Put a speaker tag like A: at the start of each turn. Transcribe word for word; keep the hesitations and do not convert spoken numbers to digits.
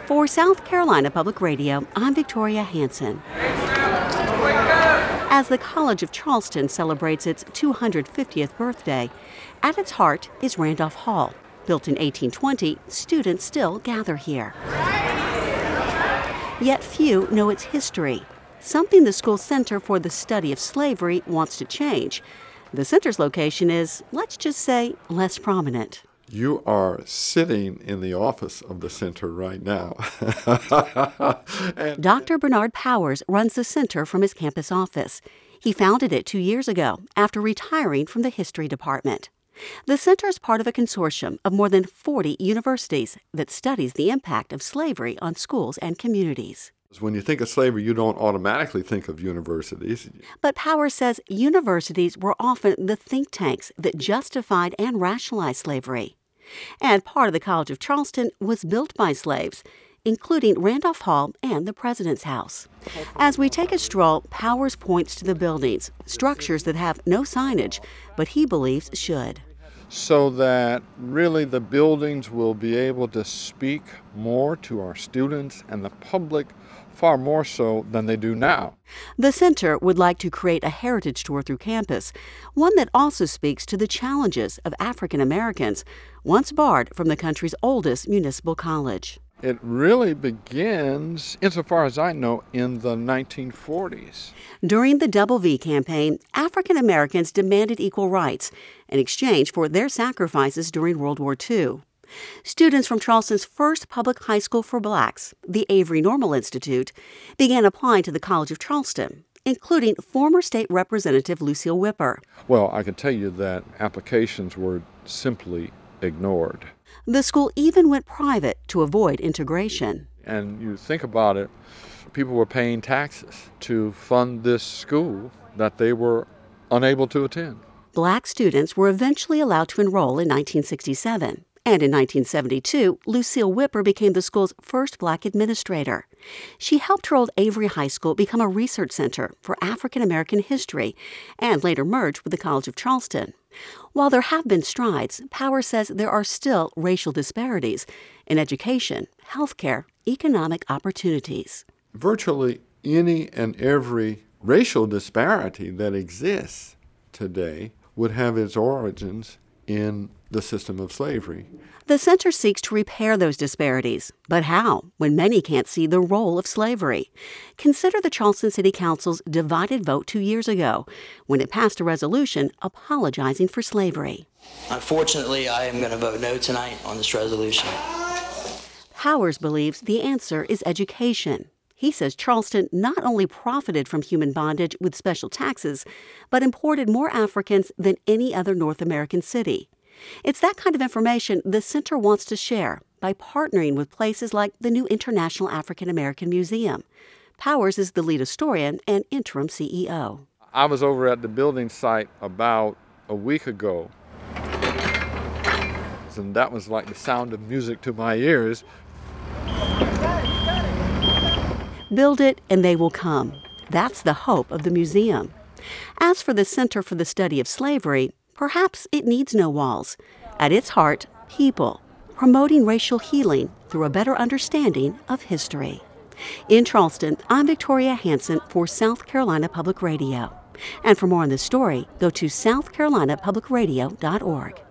A: For South Carolina Public Radio, I'm Victoria Hanson. As the College of Charleston celebrates its two hundred fiftieth birthday, at its heart is Randolph Hall. Built in eighteen twenty, students still gather here. Yet few know its history, something the school's Center for the Study of Slavery wants to change. The center's location is, let's just say, less prominent.
B: You are sitting in the office of the center right now. and,
A: Doctor Bernard Powers runs the center from his campus office. He founded it two years ago after retiring from the history department. The center is part of a consortium of more than forty universities that studies the impact of slavery on schools and communities.
B: When you think of slavery, you don't automatically think of universities.
A: But Powers says universities were often the think tanks that justified and rationalized slavery. And part of the College of Charleston was built by slaves, including Randolph Hall and the President's House. As we take a stroll, Powers points to the buildings, structures that have no signage, but he believes should.
B: So that really the buildings will be able to speak more to our students and the public, far more so than they do now.
A: The center would like to create a heritage tour through campus, one that also speaks to the challenges of African Americans, once barred from the country's oldest municipal college.
B: It really begins, insofar as I know, in the nineteen forties.
A: During the Double V campaign, African Americans demanded equal rights in exchange for their sacrifices during World War Two. Students from Charleston's first public high school for blacks, the Avery Normal Institute, began applying to the College of Charleston, including former state representative Lucille Whipper.
B: Well, I can tell you that applications were simply ignored.
A: The school even went private to avoid integration.
B: And you think about it, people were paying taxes to fund this school that they were unable to attend.
A: Black students were eventually allowed to enroll in nineteen sixty-seven. And in nineteen seventy-two, Lucille Whipper became the school's first black administrator. She helped her old Avery High School become a research center for African American history and later merged with the College of Charleston. While there have been strides, Powers says there are still racial disparities in education, healthcare, economic opportunities.
B: Virtually any and every racial disparity that exists today would have its origins in the system of slavery.
A: The center seeks to repair those disparities. But how, when many can't see the role of slavery? Consider the Charleston City Council's divided vote two years ago, when it passed a resolution apologizing for slavery.
C: Unfortunately, I am going to vote no tonight on this resolution.
A: Powers believes the answer is education. He says Charleston not only profited from human bondage with special taxes, but imported more Africans than any other North American city. It's that kind of information the center wants to share by partnering with places like the new International African American Museum. Powers is the lead historian and interim C E O.
B: I was over at the building site about a week ago, and that was like the sound of music to my ears.
A: Build it and they will come. That's the hope of the museum. As for the Center for the Study of Slavery, perhaps it needs no walls. At its heart, people, promoting racial healing through a better understanding of history. In Charleston, I'm Victoria Hanson for South Carolina Public Radio. And for more on this story, go to south carolina public radio dot org.